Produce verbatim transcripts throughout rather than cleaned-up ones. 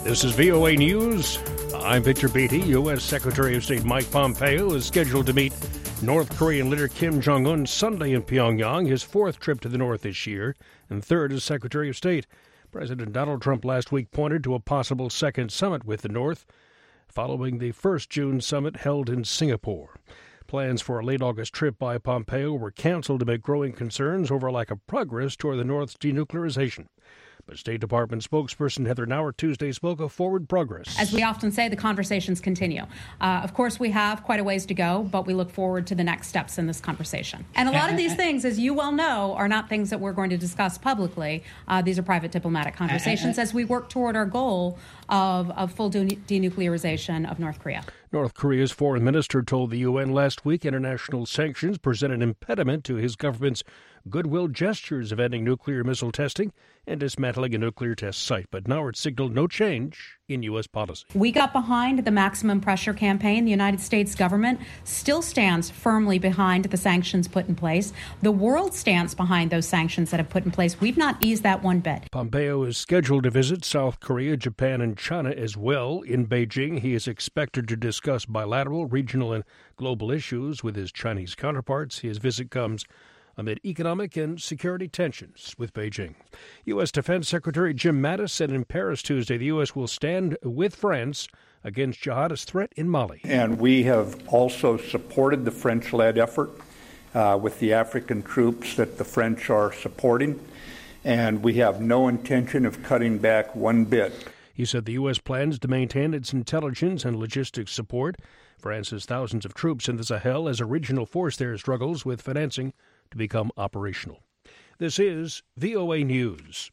This is V O A News. I'm Victor Beatty. U S. Secretary of State Mike Pompeo is scheduled to meet North Korean leader Kim Jong-un Sunday in Pyongyang, his fourth trip to the north this year, and third as Secretary of State. President Donald Trump last week pointed to a possible second summit with the North, following the first June summit held in Singapore. Plans for a late August trip by Pompeo were canceled amid growing concerns over lack of progress toward the North's denuclearization. But State Department spokesperson Heather Nauert Tuesday spoke of forward progress. As we often say, the conversations continue. Uh, of course, we have quite a ways to go, but we look forward to the next steps in this conversation. And a lot of these things, as you well know, are not things that we're going to discuss publicly. Uh, these are private diplomatic conversations as we work toward our goal of, of full de- denuclearization of North Korea. North Korea's foreign minister told the U N last week international sanctions present an impediment to his government's goodwill gestures of ending nuclear missile testing and dismantling a nuclear test site. But now it signaled no change in U S policy. We got behind the maximum pressure campaign. The United States government still stands firmly behind the sanctions put in place. The world stands behind those sanctions that have put in place. We've not eased that one bit. Pompeo is scheduled to visit South Korea, Japan, and China as well. In Beijing, he is expected to discuss bilateral, regional, and global issues with his Chinese counterparts. His visit comes amid economic and security tensions with Beijing. U S. Defense Secretary Jim Mattis said in Paris Tuesday the U S will stand with France against jihadist threat in Mali. And we have also supported the French-led effort uh, with the African troops that the French are supporting, and we have no intention of cutting back one bit. He said the U S plans to maintain its intelligence and logistics support. France has thousands of troops in the Sahel as a regional force there struggles with financing to become operational. This is V O A News.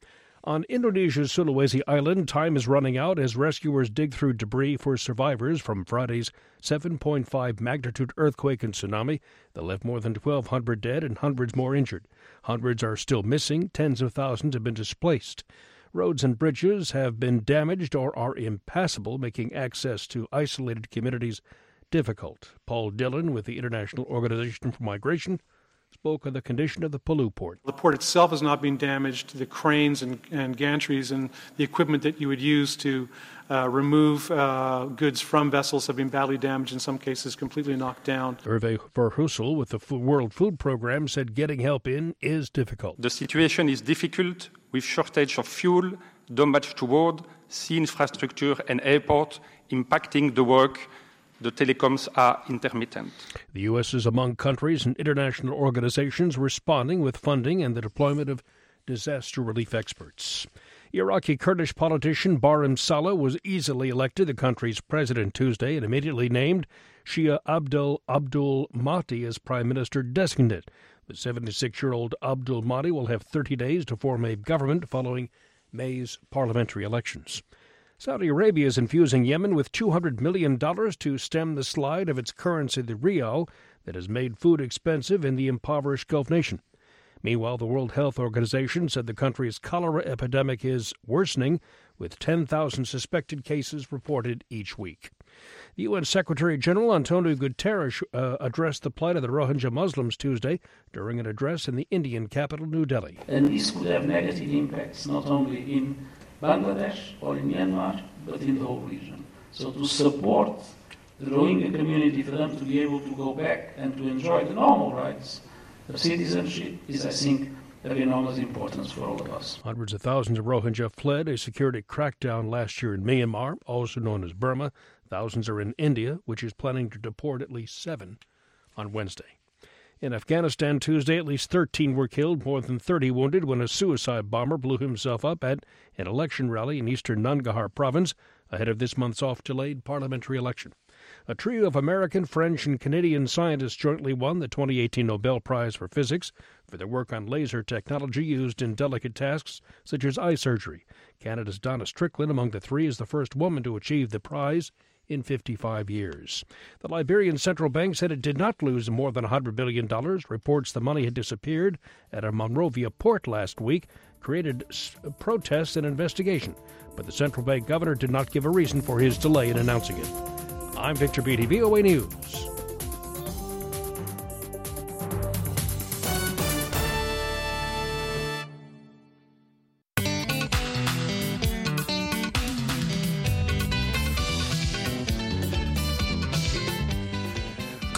On Indonesia's Sulawesi Island, time is running out as rescuers dig through debris for survivors from Friday's seven point five magnitude earthquake and tsunami that left more than twelve hundred dead and hundreds more injured. Hundreds are still missing. Tens of thousands have been displaced. Roads and bridges have been damaged or are impassable, making access to isolated communities difficult. Paul Dillon with the International Organization for Migration spoke of the condition of the Palu port. The port itself is not being damaged. The cranes and, and gantries and the equipment that you would use to uh, remove uh, goods from vessels have been badly damaged, in some cases completely knocked down. Hervé Verheussel with the World Food Program said getting help in is difficult. The situation is difficult with shortage of fuel, damage to road, sea infrastructure and airport impacting the work. The telecoms are intermittent. The U S is among countries and international organizations responding with funding and the deployment of disaster relief experts. Iraqi Kurdish politician Barham Saleh was easily elected the country's president Tuesday and immediately named Shia Abdel Abdul Mahdi as prime minister designate. The seventy-six-year-old Abdul Mahdi will have thirty days to form a government following May's parliamentary elections. Saudi Arabia is infusing Yemen with two hundred million dollars to stem the slide of its currency, the rial, that has made food expensive in the impoverished Gulf nation. Meanwhile, the World Health Organization said the country's cholera epidemic is worsening, with ten thousand suspected cases reported each week. The U N Secretary General Antonio Guterres uh, addressed the plight of the Rohingya Muslims Tuesday during an address in the Indian capital, New Delhi. And this could have negative impacts not only in Bangladesh or in Myanmar, but in the whole region. So to support the Rohingya community for them to be able to go back and to enjoy the normal rights of citizenship is, I think, of enormous importance for all of us. Hundreds of thousands of Rohingya fled a security crackdown last year in Myanmar, also known as Burma. Thousands are in India, which is planning to deport at least seven on Wednesday. In Afghanistan Tuesday, at least thirteen were killed, more than thirty wounded when a suicide bomber blew himself up at an election rally in eastern Nangarhar province ahead of this month's oft-delayed parliamentary election. A trio of American, French, and Canadian scientists jointly won the twenty eighteen Nobel Prize for Physics for their work on laser technology used in delicate tasks such as eye surgery. Canada's Donna Strickland, among the three, is the first woman to achieve the prize in fifty-five years. The Liberian Central Bank said it did not lose more than one hundred billion dollars. Reports the money had disappeared at a Monrovia port last week created protests and investigation, but the central bank governor did not give a reason for his delay in announcing it. I'm Victor Beatty, V O A News.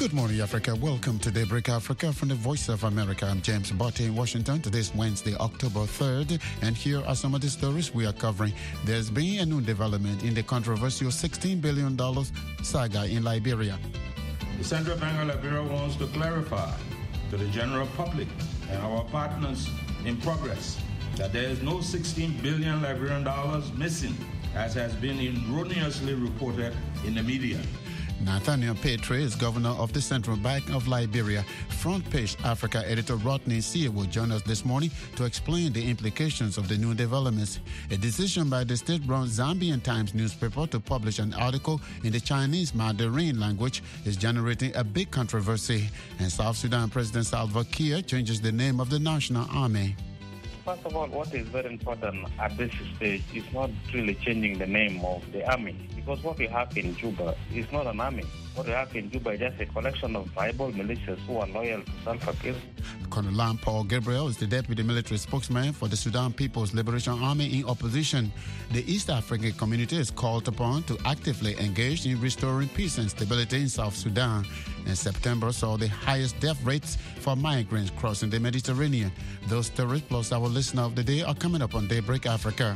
Good morning, Africa. Welcome to Daybreak Africa from the Voice of America. I'm James Botte in Washington. Today's Wednesday, October third, and here are some of the stories we are covering. There's been a new development in the controversial sixteen billion dollars saga in Liberia. The Central Bank of Liberia wants to clarify to the general public and our partners in progress that there is no sixteen billion Liberian dollars missing, as has been erroneously reported in the media. Nathaniel Petre is governor of the Central Bank of Liberia. Front Page Africa editor Rodney Sear will join us this morning to explain the implications of the new developments. A decision by the state-run Zambian Times newspaper to publish an article in the Chinese Mandarin language is generating a big controversy. And South Sudan President Salva Kiir changes the name of the National Army. First of all, what is very important at this stage is not really changing the name of the army, because what we have in Juba is not an army. What we have in Juba is just a collection of tribal militias who are loyal to Salva Kiir. Colonel Lam Paul Gabriel is the deputy military spokesman for the Sudan People's Liberation Army in opposition. The East African community is called upon to actively engage in restoring peace and stability in South Sudan. And September saw the highest death rates for migrants crossing the Mediterranean. Those stories plus our listener of the day are coming up on Daybreak Africa.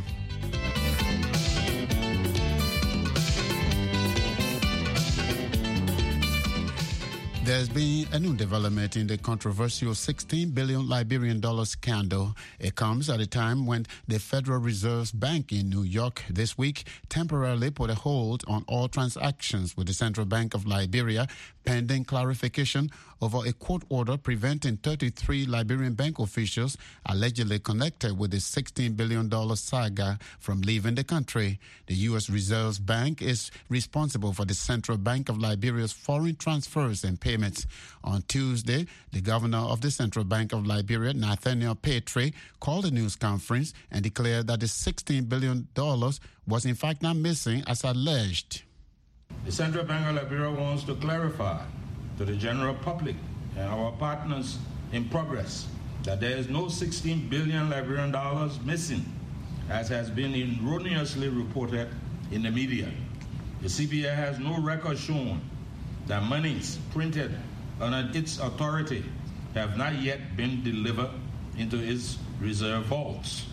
There's been a new development in the controversial sixteen billion Liberian dollar scandal. It comes at a time when the Federal Reserve Bank in New York this week temporarily put a hold on all transactions with the Central Bank of Liberia, pending clarification over a court order preventing thirty-three Liberian bank officials allegedly connected with the sixteen billion dollar saga from leaving the country. The U S Reserve Bank is responsible for the Central Bank of Liberia's foreign transfers and payments. On Tuesday, the governor of the Central Bank of Liberia, Nathaniel Petre, called a news conference and declared that the sixteen billion dollars was in fact not missing as alleged. The Central Bank of Liberia wants to clarify to the general public and our partners in progress that there is no sixteen billion Liberian dollars missing, as has been erroneously reported in the media. The C B A has no record shown that monies printed under its authority have not yet been delivered into its reserve vaults.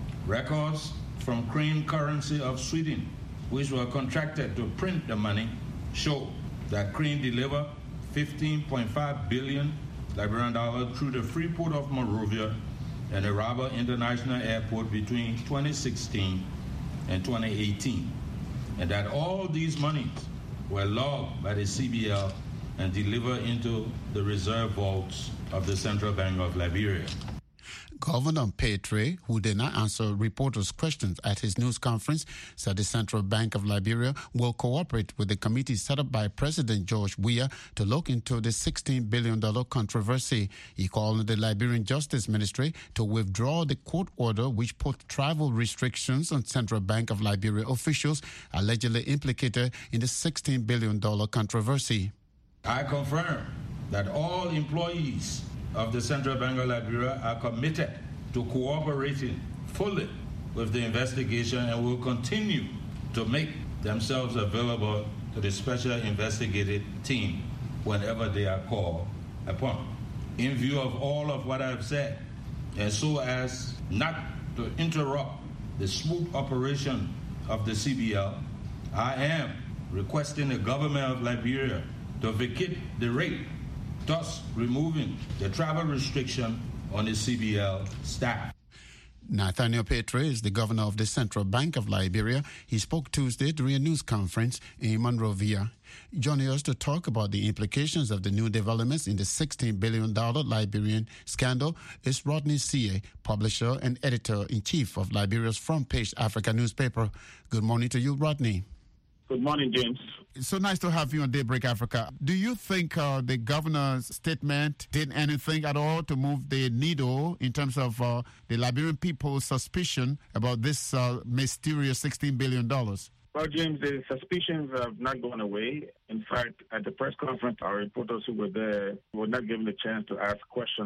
Records from Crane Currency of Sweden, which were contracted to print the money, show that Crane delivered fifteen point five billion Liberian dollars through the free port of Monrovia and the Rabat International Airport between twenty sixteen and twenty eighteen, and that all these monies were logged by the C B L and delivered into the reserve vaults of the Central Bank of Liberia. Governor Petre, who did not answer reporters' questions at his news conference, said the Central Bank of Liberia will cooperate with the committee set up by President George Weah to look into the sixteen billion dollars controversy. He called on the Liberian Justice Ministry to withdraw the court order which put travel restrictions on Central Bank of Liberia officials allegedly implicated in the sixteen billion dollars controversy. I confirm that all employees of the Central Bank of Liberia are committed to cooperating fully with the investigation and will continue to make themselves available to the special investigative team whenever they are called upon. In view of all of what I've said, and so as not to interrupt the smooth operation of the C B L, I am requesting the government of Liberia to vacate the rate, thus removing the travel restriction on the C B L staff. Nathaniel Petre is the governor of the Central Bank of Liberia. He spoke Tuesday during a news conference in Monrovia. Joining us to talk about the implications of the new developments in the sixteen billion dollars Liberian scandal is Rodney Sear, publisher and editor-in-chief of Liberia's Front Page Africa newspaper. Good morning to you, Rodney. Good morning, James. It's so nice to have you on Daybreak Africa. Do you think uh, the governor's statement did anything at all to move the needle in terms of uh, the Liberian people's suspicion about this uh, mysterious sixteen billion dollars? Well, James, the suspicions have not gone away. In fact, at the press conference, our reporters who were there were not given the chance to ask questions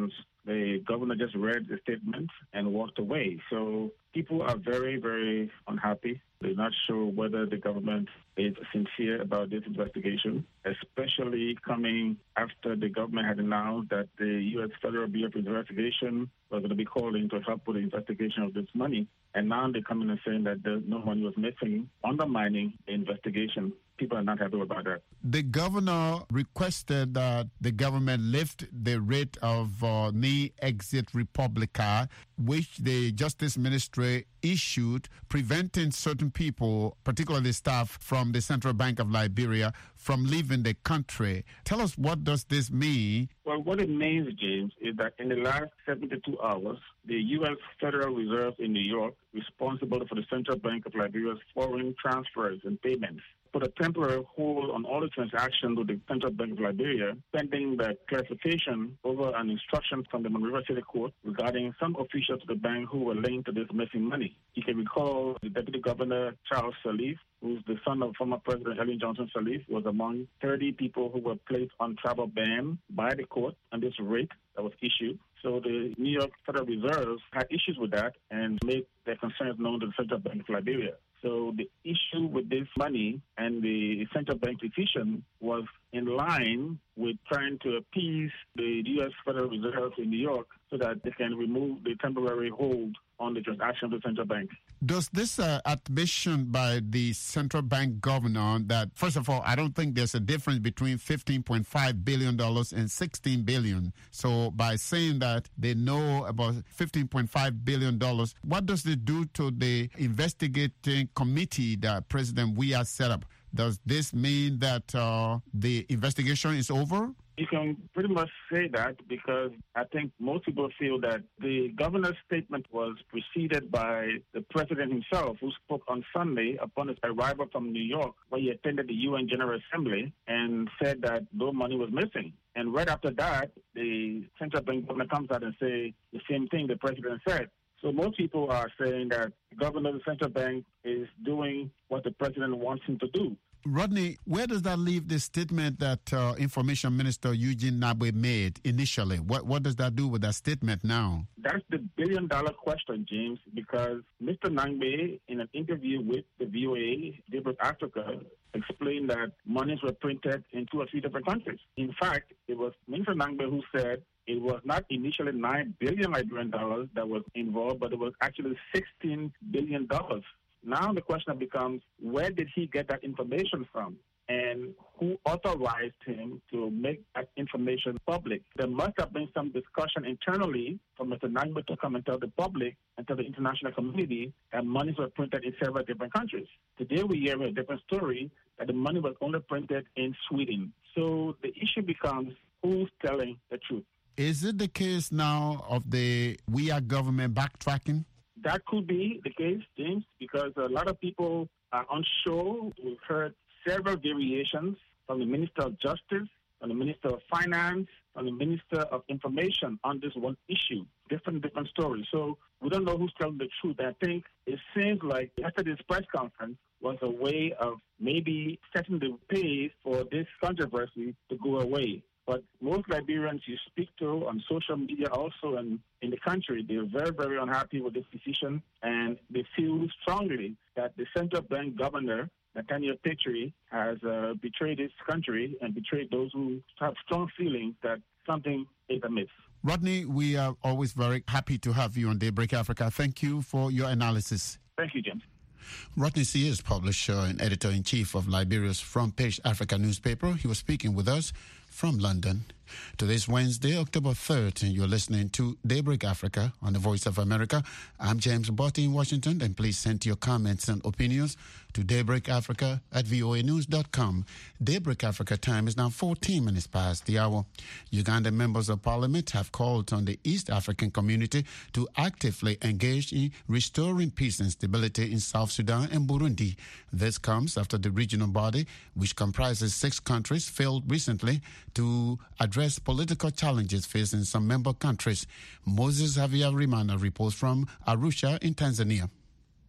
the governor just read the statement and walked away. So people are very, very unhappy. They're not sure whether the government is sincere about this investigation, especially coming after the government had announced that the U S Federal Bureau of Investigation was going to be called in to help with the investigation of this money. And now they're coming and saying that there's no money was missing, undermining the investigation. People are not happy about that. The governor requested that the government lift the rate of uh, knee exit Republica, which the Justice Ministry issued, preventing certain people, particularly staff from the Central Bank of Liberia, from leaving the country. Tell us, what does this mean? Well, what it means, James, is that in the last seventy-two hours, the U S Federal Reserve in New York, responsible for the Central Bank of Liberia's foreign transfers and payments, put a temporary hold on all the transactions with the Central Bank of Liberia, pending the clarification over an instruction from the Monrovia City Court regarding some officials of the bank who were linked to this missing money. You can recall the Deputy Governor, Charles Sirleaf, who's the son of former President Ellen Johnson Sirleaf, was among thirty people who were placed on travel ban by the court on this rate that was issued. So the New York Federal Reserve had issues with that and made their concerns known to the Central Bank of Liberia. So the issue with this money and the central bank decision was in line with trying to appease the U S Federal Reserve in New York so that they can remove the temporary hold on the transaction of the central bank. Does this uh, admission by the central bank governor that, first of all, I don't think there's a difference between fifteen point five billion dollars and sixteen billion dollars. So by saying that they know about fifteen point five billion dollars, what does it do to the investigating committee that President Weah set up? Does this mean that uh, the investigation is over? You can pretty much say that because I think most people feel that the governor's statement was preceded by the president himself, who spoke on Sunday upon his arrival from New York, where he attended the U N General Assembly and said that no money was missing. And right after that, the central bank governor comes out and says the same thing the president said. So most people are saying that the governor of the central bank is doing what the president wants him to do. Rodney, where does that leave the statement that uh, Information Minister Eugene Nabwe made initially? What what does that do with that statement now? That's the billion-dollar question, James, because Mister Nabwe, in an interview with the V O A, Daybreak Africa, explained that monies were printed in two or three different countries. In fact, it was Mister Nabwe who said it was not initially nine billion Liberian dollars that was involved, but it was actually sixteen billion dollars. Now the question becomes, where did he get that information from? And who authorized him to make that information public? There must have been some discussion internally for Mister Nabwe to come and tell the public and tell the international community that monies were printed in several different countries. Today we hear a different story, that the money was only printed in Sweden. So the issue becomes, who's telling the truth? Is it the case now of the Weah government backtracking? That could be the case, James, because a lot of people are unsure. We've heard several variations from the Minister of Justice, from the Minister of Finance, from the Minister of Information on this one issue. Different, different stories. So we don't know who's telling the truth. I think it seems like yesterday's press conference was a way of maybe setting the pace for this controversy to go away. But most Liberians you speak to on social media also and in the country, they're very, very unhappy with this decision, and they feel strongly that the central bank governor, Nathaniel Petrie, has uh, betrayed his country and betrayed those who have strong feelings that something is amiss. Rodney, we are always very happy to have you on Daybreak Africa. Thank you for your analysis. Thank you, James. Rodney C. is publisher and editor-in-chief of Liberia's Front Page Africa newspaper. He was speaking with us from London. Today's Wednesday, October third, and you're listening to Daybreak Africa on the Voice of America. I'm James Botti in Washington, and please send your comments and opinions to daybreakafrica at voa news dot com. Daybreak Africa time is now fourteen minutes past the hour. Ugandan members of parliament have called on the East African community to actively engage in restoring peace and stability in South Sudan and Burundi. This comes after the regional body, which comprises six countries, failed recently to address political challenges facing some member countries. Moses Javier Rimana reports from Arusha in Tanzania.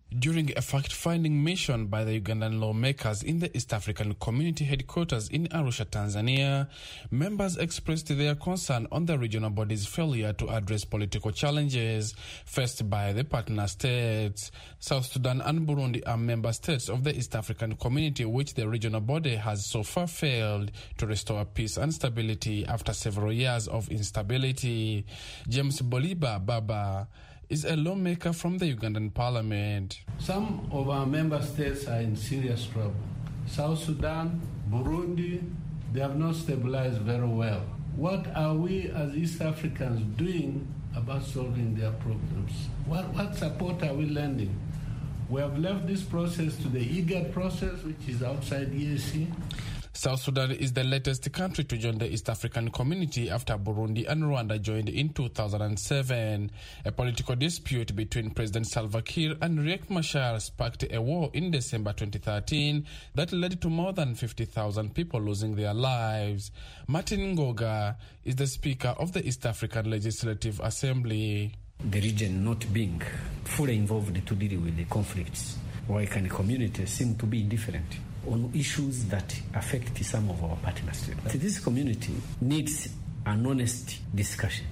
During a fact-finding mission by the Ugandan lawmakers in the East African Community headquarters in Arusha, Tanzania, members expressed their concern on the regional body's failure to address political challenges faced by the partner states. South Sudan and Burundi are member states of the East African Community, which the regional body has so far failed to restore peace and stability after several years of instability. James Boliba Baba is a lawmaker from the Ugandan parliament. Some of our member states are in serious trouble. South Sudan, Burundi, they have not stabilized very well. What are we as East Africans doing about solving their problems? What, what support are we lending? We have left this process to the IGAD process, which is outside E A C. South Sudan is the latest country to join the East African Community after Burundi and Rwanda joined in two thousand seven. A political dispute between President Salva Kiir and Riek Machar sparked a war in December twenty thirteen that led to more than fifty thousand people losing their lives. Martin Ngoga is the Speaker of the East African Legislative Assembly. The region not being fully involved to deal with the conflicts, why can communities seem to be indifferent on issues that affect some of our partner states? This community needs an honest discussion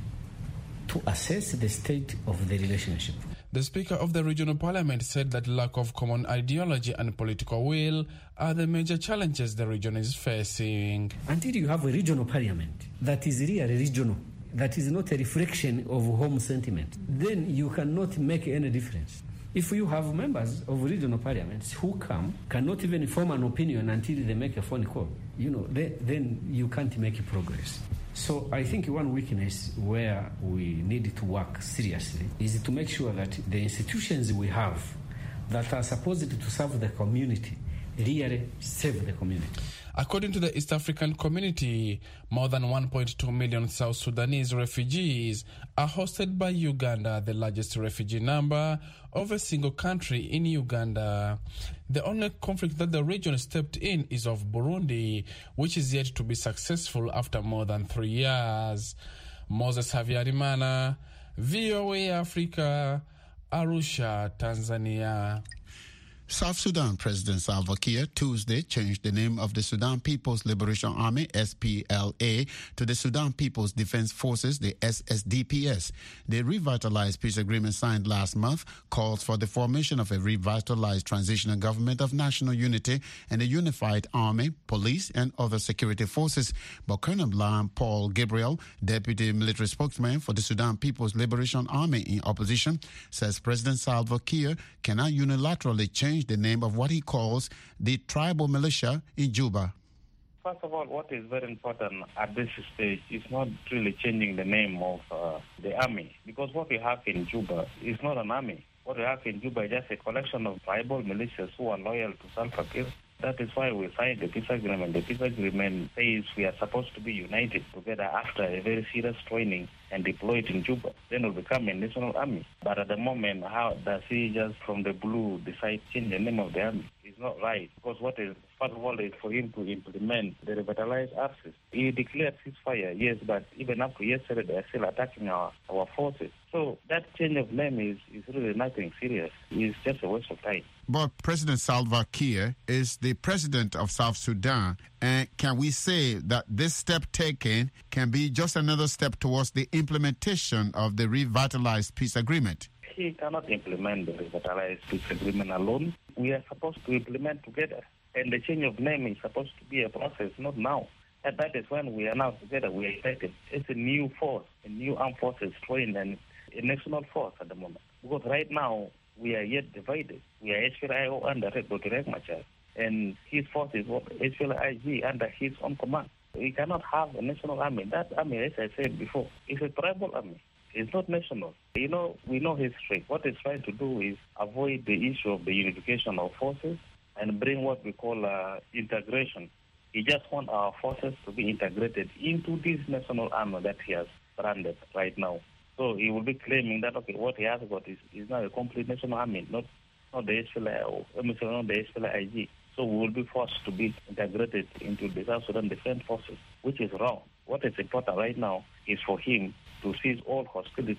to assess the state of the relationship. The Speaker of the Regional Parliament said that lack of common ideology and political will are the major challenges the region is facing. Until you have a regional parliament that is really regional, that is not a reflection of home sentiment, then you cannot make any difference. If you have members of regional parliaments who come, cannot even form an opinion until they make a phone call, you know, they, then you can't make progress. So I think one weakness where we need to work seriously is to make sure that the institutions we have that are supposed to serve the community really serve the community. According to the East African Community, more than one point two million South Sudanese refugees are hosted by Uganda, the largest refugee number of a single country in Uganda. The only conflict that the region stepped in is of Burundi, which is yet to be successful after more than three years. Moses Havyarimana, V O A Africa, Arusha, Tanzania. South Sudan President Salva Kiir Tuesday changed the name of the Sudan People's Liberation Army, S P L A, to the Sudan People's Defense Forces, the S S D P S. The revitalized peace agreement signed last month calls for the formation of a revitalized transitional government of national unity and a unified army, police, and other security forces. But Colonel Lam Paul Gabriel, deputy military spokesman for the Sudan People's Liberation Army in opposition, says President Salva Kiir cannot unilaterally change the name of what he calls the tribal militia in Juba. First of all, what is very important at this stage is not really changing the name of uh, the army, because what we have in Juba is not an army. What we have in Juba is just a collection of tribal militias who are loyal to Salva Kiir. That is why we signed the peace agreement. The peace agreement says we are supposed to be united together after a very serious training and deployed in Juba. Then we'll become a national army. But at the moment, how does he just from the blue decide to change the name of the army? It's not right. Because what is, first of all, is for him to implement the revitalized axis. He declared ceasefire, yes, but even up to yesterday, they are still attacking our, our forces. So that change of name is, is really nothing serious. It's just a waste of time. But President Salva Kiir is the president of South Sudan. And can we say that this step taken can be just another step towards the implementation of the revitalized peace agreement? He cannot implement the revitalized peace agreement alone. We are supposed to implement together. And the change of name is supposed to be a process, not now. And that is when we are now together. We are united. It's a new force, a new armed forces trained and a national force at the moment. Because right now, we are yet divided. We are H P L I O under Doctor Riek Machar, and his force is H P L I G under his own command. We cannot have a national army. That army, as I said before, is a tribal army. It's not national. You know, we know history. What he's trying to do is avoid the issue of the unification of forces and bring what we call uh, integration. He just wants our forces to be integrated into this national army that he has branded right now. So he will be claiming that, okay, what he has got is, is now a complete national army, not, not the H P L I O, not the H P L I G. So we will be forced to be integrated into the South Sudan Defense Forces, which is wrong. What is important right now is for him to cease all hostility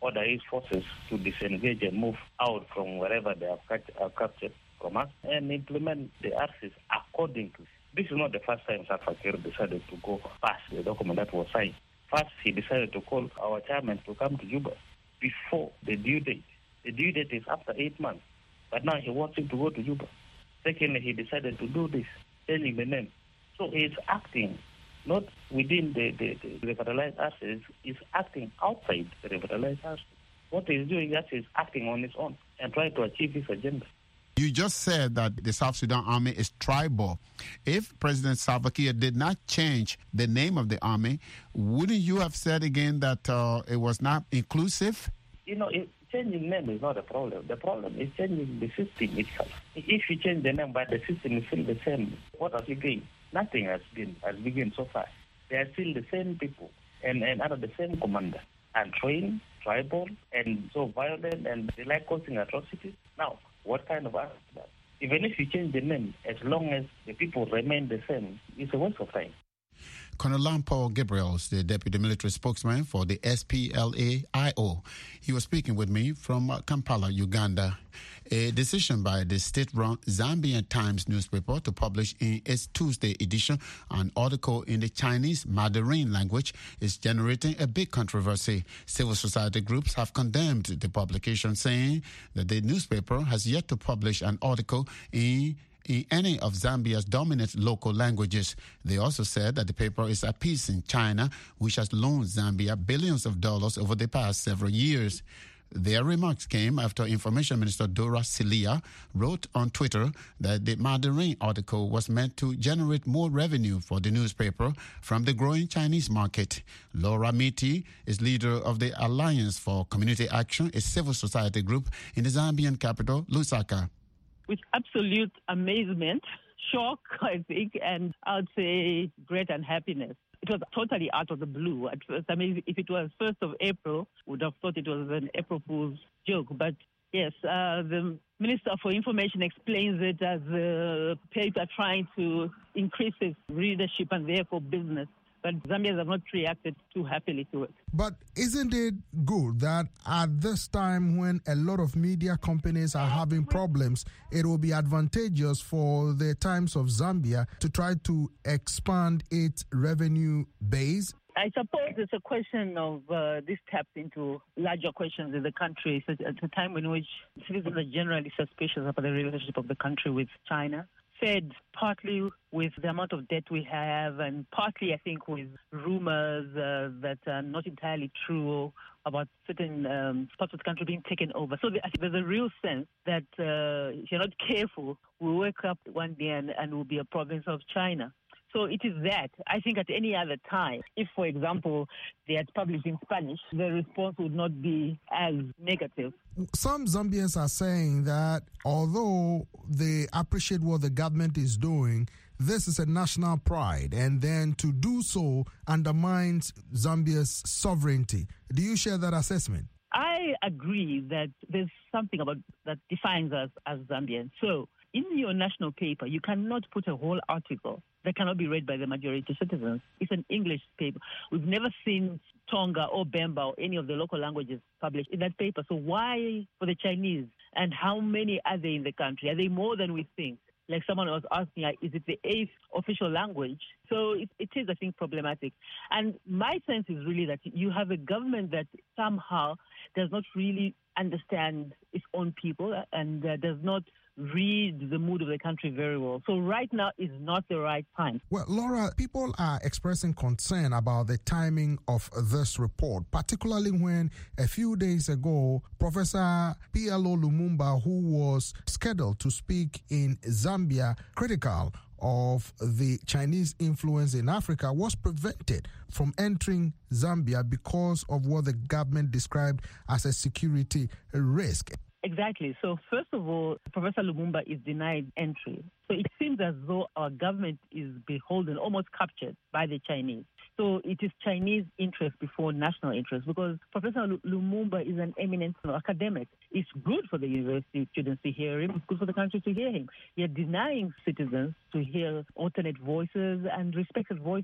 order his forces to disengage and move out from wherever they have cat- uh, captured from us and implement the R Cs according to. This is not the first time Salva Kiir decided to go past the document that was signed. First, he decided to call our chairman to come to Juba before the due date. The due date is after eight months, but now he wants him to go to Juba. Secondly, he decided to do this, changing the name. So he's acting not within the, the, the revitalized assets, he's acting outside the revitalized assets. What he's doing is he's acting on his own and trying to achieve his agenda. You just said that the South Sudan Army is tribal. If President Salva Kiir did not change the name of the army, wouldn't you have said again that uh, it was not inclusive? You know, it, changing name is not a problem. The problem is changing the system itself. If you change the name, but the system is still the same, what has he gained? Nothing has been has begun so far. They are still the same people and, and under the same commander, and trained, tribal, and so violent, and they like causing atrocities. Now, what kind of act is that? Even if you change the name, as long as the people remain the same, it's a waste of time. Colonel Lampo Gabriels, the deputy military spokesman for the S P L A I O. He was speaking with me from Kampala, Uganda. A decision by the state-run Zambian Times newspaper to publish in its Tuesday edition an article in the Chinese Mandarin language is generating a big controversy. Civil society groups have condemned the publication, saying that the newspaper has yet to publish an article in in any of Zambia's dominant local languages. They also said that the paper is appeasing China, which has loaned Zambia billions of dollars over the past several years. Their remarks came after Information Minister Dora Silia wrote on Twitter that the Mandarin article was meant to generate more revenue for the newspaper from the growing Chinese market. Laura Miti is leader of the Alliance for Community Action, a civil society group in the Zambian capital, Lusaka. With absolute amazement, shock, I think, and I would say great unhappiness. It was totally out of the blue at first. I mean, if it was first of April, we would have thought it was an April Fool's joke. But yes, uh, the Minister for Information explains it as a paper trying to increase its readership and therefore business. But Zambians have not reacted too happily to it. But isn't it good that at this time when a lot of media companies are having problems, it will be advantageous for the Times of Zambia to try to expand its revenue base? I suppose it's a question of uh, this taps into larger questions in the country. So at a time in which citizens are generally suspicious about the relationship of the country with China, fed partly with the amount of debt we have and partly, I think, with rumors uh, that are not entirely true about certain um, parts of the country being taken over. So I think there's a real sense that uh, if you're not careful, we'll wake up one day and, and we'll be a province of China. So it is that. I think at any other time, if, for example, they had published in Spanish, the response would not be as negative. Some Zambians are saying that although they appreciate what the government is doing, this is a national pride, and then to do so undermines Zambia's sovereignty. Do you share that assessment? I agree that there's something about that defines us as Zambians. So in your national paper, you cannot put a whole article that cannot be read by the majority citizens. It's an English paper. We've never seen Tonga or Bemba or any of the local languages published in that paper. So why for the Chinese? And how many are they in the country? Are they more than we think? Like someone was asking, is it the eighth official language? So it, it is, I think, problematic. And my sense is really that you have a government that somehow does not really understand its own people and uh, does not read the mood of the country very well. So right now is not the right time. Well, Laura, people are expressing concern about the timing of this report, particularly when a few days ago, Professor P L O Lumumba, who was scheduled to speak in Zambia, critical of the Chinese influence in Africa, was prevented from entering Zambia because of what the government described as a security risk. Exactly. So first of all, Professor Lumumba is denied entry. So it seems as though our government is beholden, almost captured by the Chinese. So it is Chinese interest before national interest, because Professor Lumumba is an eminent academic. It's good for the university students to hear him. It's good for the country to hear him. You're denying citizens to hear alternate voices and respected voices.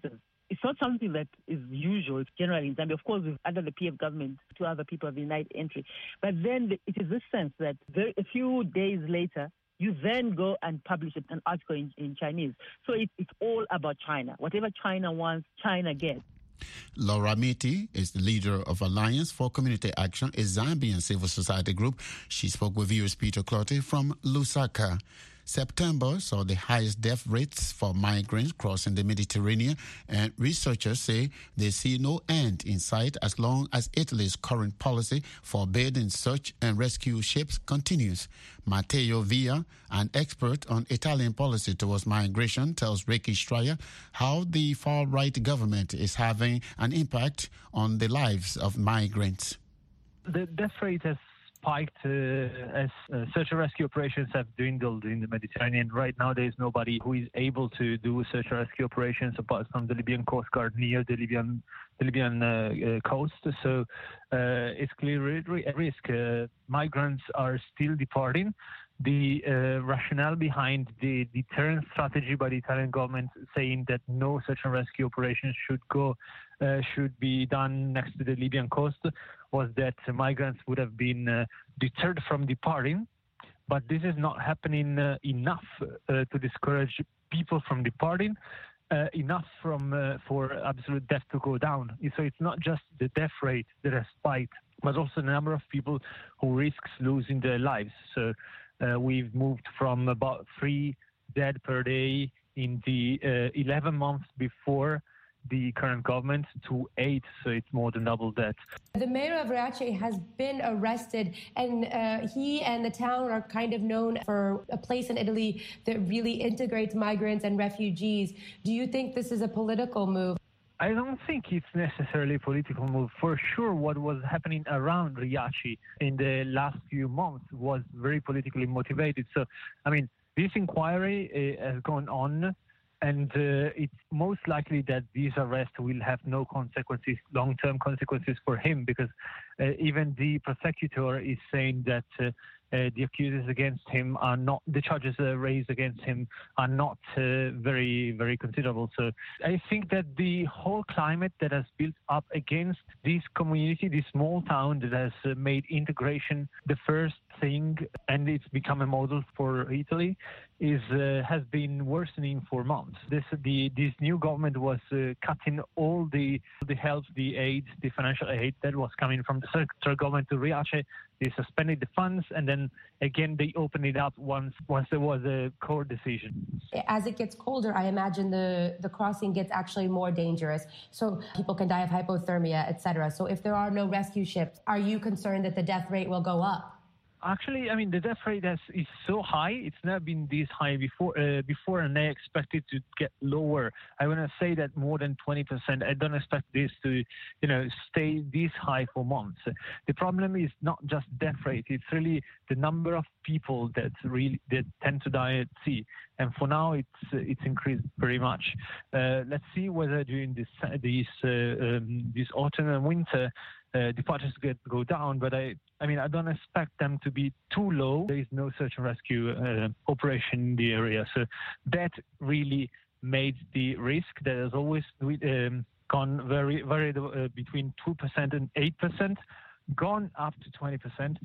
It's not something that is usual generally in Zambia. Of course, under the P F government, two other people have denied entry. But then it is this sense that very, a few days later, you then go and publish an article in, in Chinese. So it, it's all about China. Whatever China wants, China gets. Laura Miti is the leader of Alliance for Community Action, a Zambian civil society group. She spoke with viewers Peter Clottey from Lusaka. September saw the highest death rates for migrants crossing the Mediterranean, and researchers say they see no end in sight as long as Italy's current policy forbidding search and rescue ships continues. Matteo Villa, an expert on Italian policy towards migration, tells Ricky Stryer how the far-right government is having an impact on the lives of migrants. The death rate has spiked uh, as uh, search and rescue operations have dwindled in the Mediterranean. Right now, there is nobody who is able to do search and rescue operations apart from the Libyan Coast Guard near the Libyan the Libyan uh, uh, coast. So uh, it's clearly a risk. Uh, migrants are still departing. The uh, rationale behind the deterrent strategy by the Italian government saying that no search and rescue operations should go uh, should be done next to the Libyan coast was that migrants would have been uh, deterred from departing. But this is not happening uh, enough uh, to discourage people from departing, uh, enough from uh, for absolute death to go down. So it's not just the death rate that has spiked, but also the number of people who risks losing their lives. So Uh, we've moved from about three dead per day in the uh, eleven months before the current government to eight, so it's more than double that. The mayor of Riace has been arrested, and uh, he and the town are kind of known for a place in Italy that really integrates migrants and refugees. Do you think this is a political move? I don't think it's necessarily a political move. For sure, what was happening around Riace in the last few months was very politically motivated. So, I mean, this inquiry uh, has gone on, and uh, it's most likely that this arrest will have no consequences, long-term consequences for him, because uh, even the prosecutor is saying that uh, Uh, the accusers against him are not, the charges uh, raised against him are not uh, very, very considerable. So I think that the whole climate that has built up against this community, this small town that has uh, made integration the first thing, and it's become a model for Italy, is uh, has been worsening for months. This the this new government was uh, cutting all the the help, the aid, the financial aid that was coming from the central government to Riace. They suspended the funds, and then again they opened it up once once there was a court decision. As it gets colder, I imagine the the crossing gets actually more dangerous. So people can die of hypothermia, et cetera. So if there are no rescue ships, are you concerned that the death rate will go up? Actually, I mean, the death rate has, is so high. It's never been this high before, uh, before, and I expect it to get lower. I want to say that more than twenty percent. I don't expect this to, you know, stay this high for months. The problem is not just death rate. It's really the number of people that really that tend to die at sea. And for now, it's uh, it's increased very much. Uh, let's see whether during this this uh, um, this autumn and winter, Uh, departures get go down, but I, I mean, I don't expect them to be too low. There is no search and rescue uh, operation in the area, so that really made the risk that has always um, gone very, very uh, between two percent and eight percent, gone up to twenty percent.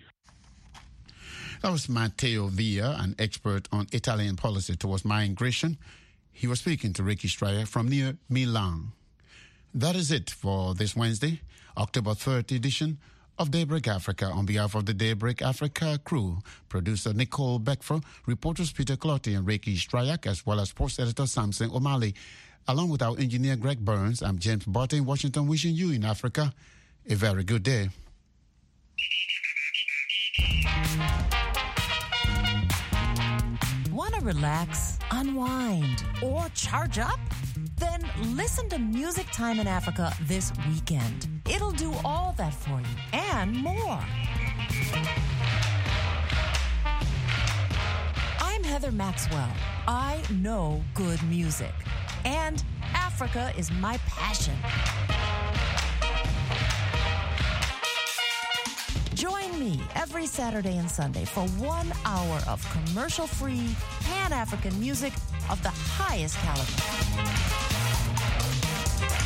That was Matteo Villa, an expert on Italian policy towards migration. He was speaking to Ricky Stryer from near Milan. That is it for this Wednesday, October third edition of Daybreak Africa. On behalf of the Daybreak Africa crew, producer Nicole Beckford, reporters Peter Clottey and Ricky Stryak, as well as sports editor Samson O'Malley. Along with our engineer Greg Burns, I'm James Barton in Washington, wishing you in Africa a very good day. Want to relax, unwind, or charge up? Then listen to Music Time in Africa this weekend. It'll do all that for you and more. I'm Heather Maxwell. I know good music. And Africa is my passion. Join me every Saturday and Sunday for one hour of commercial-free, Pan-African music of the highest caliber.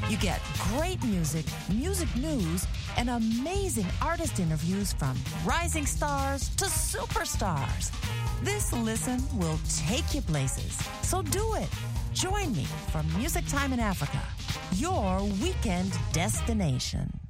You get great music, music news, and amazing artist interviews from rising stars to superstars. This listen will take you places. So do it. Join me for Music Time in Africa, your weekend destination.